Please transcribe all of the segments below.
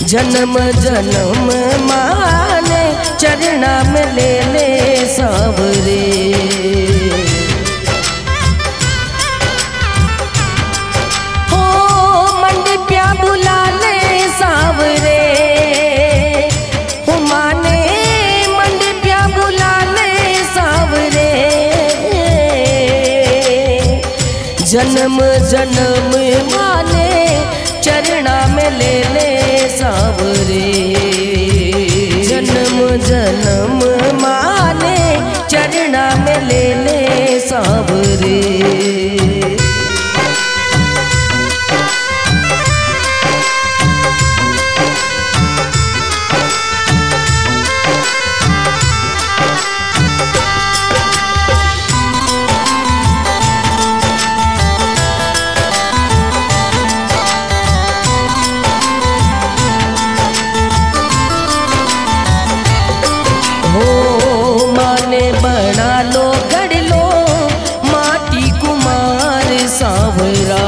जन्म जन्म माने चरना में ले ले सावरे। हो मंडी प्या बुला ले सावरे, हो माने मंडी प्या बुला ले सावरे। जन्म जन्म माने चरना में ले ले सावरे। जन्म जन्म माने चरना में ले ले सावरे। बना लो गढ़ लो माटी कुमार सावरा।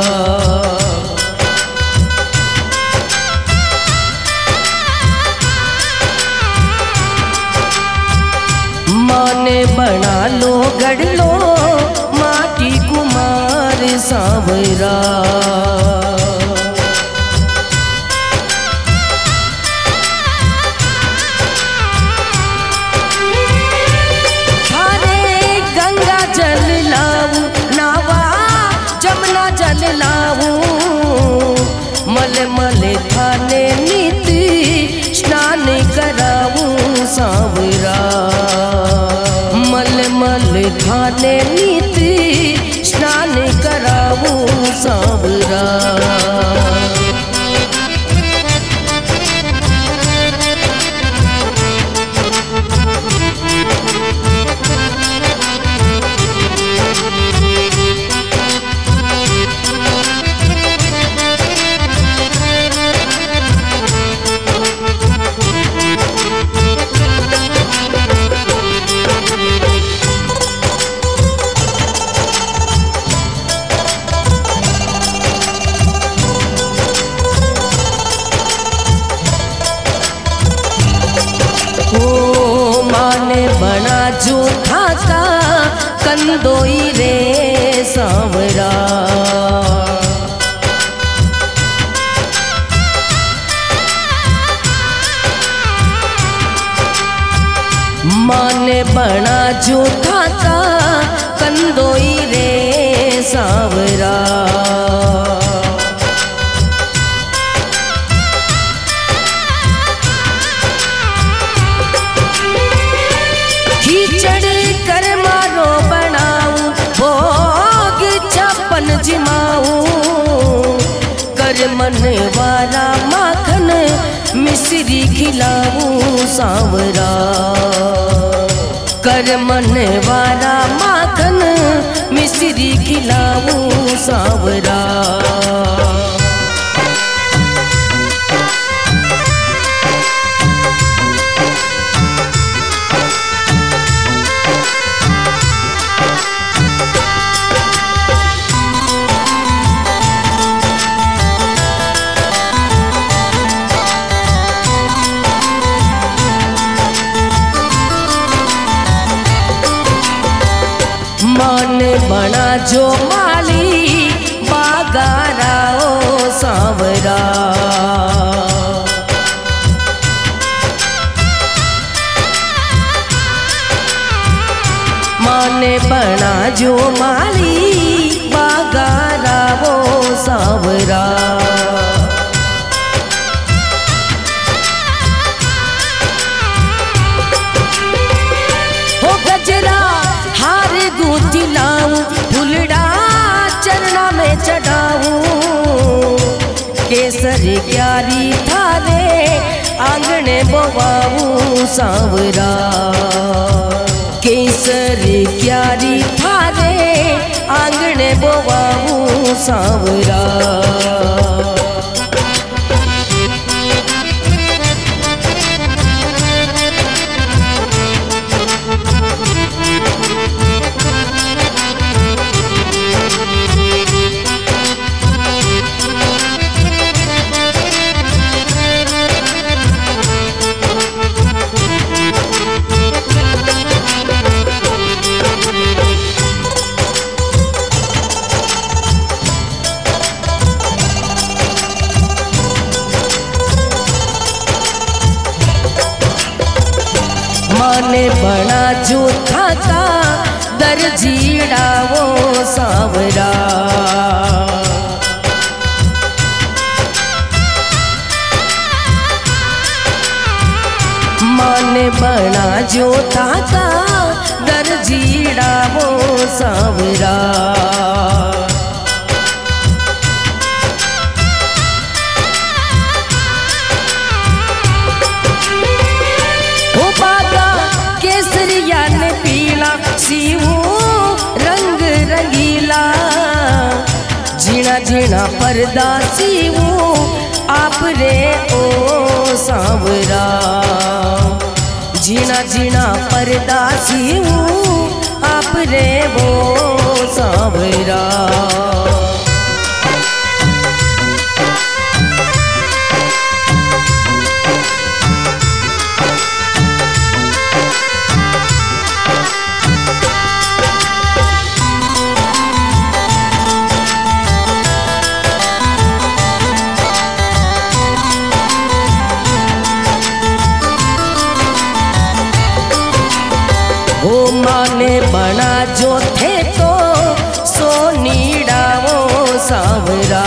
माने बना लो गढ़ लो माटी कुमार सावरा। मल मल थाने नित स्नान कराऊं सावरा। मल मल थाने नित स्नान कराऊं सावरा। माने बना जूठा का कंदोई रे सावरा। माने बना जूठा का कंदोई रे सावरा। कर मारो बनाऊं भोग छप्पन जिमाऊं। कर मन वाला माखन मिश्री खिलाऊं सावरा। कर मन वाला माखन मिश्री खिलाऊं सावरा। मान बना जो माली बागारा ओ सावरा। मान बना जो माली बागारा ओ सावरा। हो गजरा हार गूंथी लाऊं फुलड़ा चरना में चढ़ाऊं। केसर क्यारी थारे आंगने बोवाऊं सावरा। केसर क्यारी थारे आंगने बोवाऊं सावरा। माने बना जो था दर्जीड़ा वो सांवरा। माने बना जो था दर्जीड़ा वो सांवरा। केसरिया ने पीला सीवू रंग रंगीला, जीना जीना पर्दा सीवू आप रे ओ सांवरा। जीना जीना पर्दा सीवू आप रे वो सांवरा। ओ माने बना जो थे तो सोनीड़ा वो सांवरा।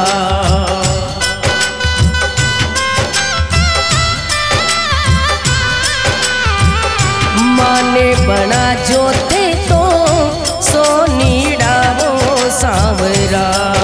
माने बना जो थे तो सोनीड़ा वो सांवरा।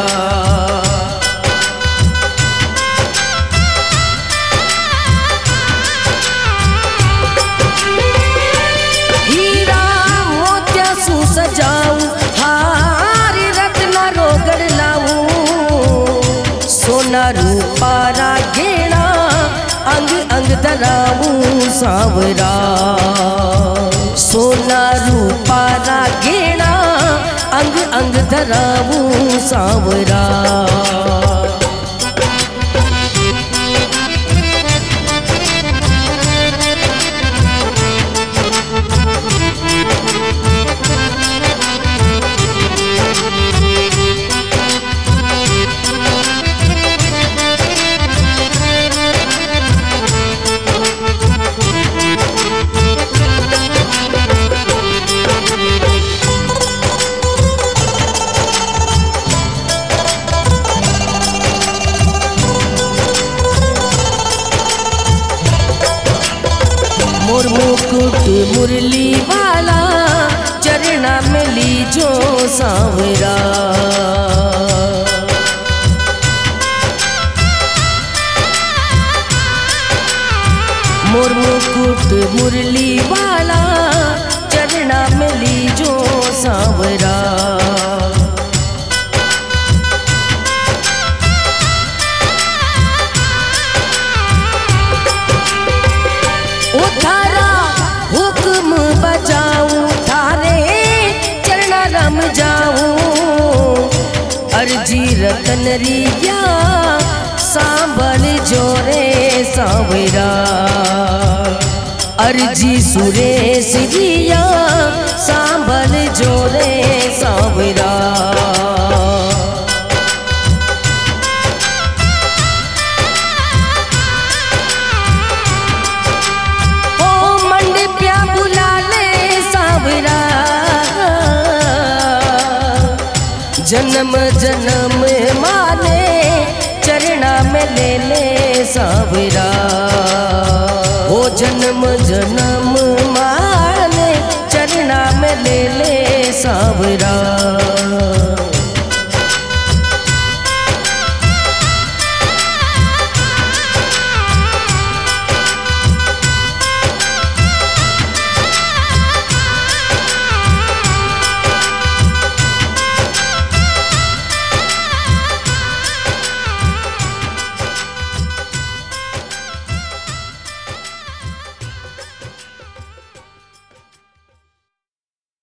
सजाऊं हार रत्न रोगड़ लाऊं, सोना रूपारा घेड़ा अंग अंग धराऊं सांवरा। सोना रूपारा घेड़ा अंग अंग धराऊं सांवरा। मोर मुकुट मुरली वाला चरना में लीजो सांवरा। मोर मुकुट मुरली वाला चरना में लीजो सांवरा। थारा हुक्म बजाऊं थारे चरना रम जाऊं, अर्जी रतन रिया सांभल जोरे सांवरा। अर्जी सुरेश रिया सांभल जोरे सांवरा। जन्म जन्म माने चरना में ले ले सांवरा। ओ जन्म जन्म माने चरना में ले ले सांवरा।